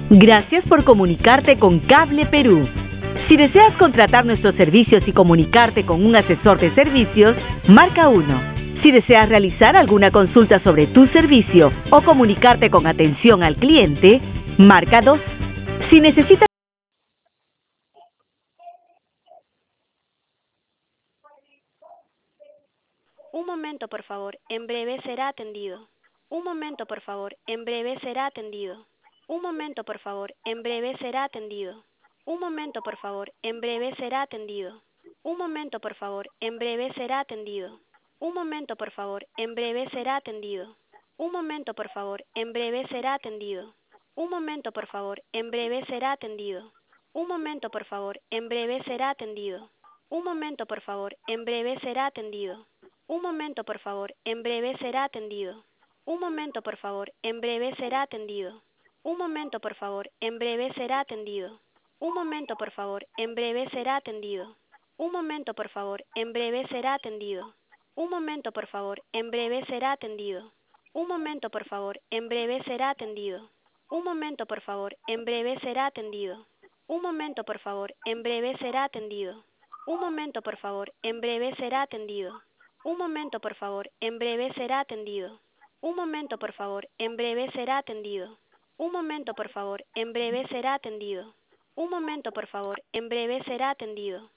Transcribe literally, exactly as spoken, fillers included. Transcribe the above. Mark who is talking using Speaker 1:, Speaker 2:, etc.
Speaker 1: Gracias por comunicarte con Cable Perú. Si deseas contratar nuestros servicios y comunicarte con un asesor de servicios, marca uno. Si deseas realizar alguna consulta sobre tu servicio o comunicarte con atención al cliente, marca dos. Si necesitas...
Speaker 2: Un momento, por favor. En breve será atendido. Un momento, por favor. En breve será atendido. Un momento, por favor. En breve será atendido. Un momento, por favor. En breve será atendido. Un momento, por favor. En breve será atendido. Un momento, por favor. En breve será atendido. Un momento, por favor. En breve será atendido. Un momento, por favor. En breve será atendido. Un momento, por favor. En breve será atendido. Un momento, por favor. En breve será atendido. Un momento, por favor. En breve será atendido. Un momento, por favor. En breve será atendido. Un momento, por favor. En breve será atendido. Un momento, por favor. En breve será atendido. Un momento, por favor. En breve será atendido. Un momento, por favor. En breve será atendido. Un momento, por favor. En breve será atendido. Un momento, por favor. En breve será atendido. Un momento, por favor. En breve será atendido. Un momento, por favor. En breve será atendido. Un momento, por favor. En breve será atendido. Un momento, por favor. En breve será atendido. Un momento, por favor. En breve será atendido. Un momento, por favor. En breve será atendido.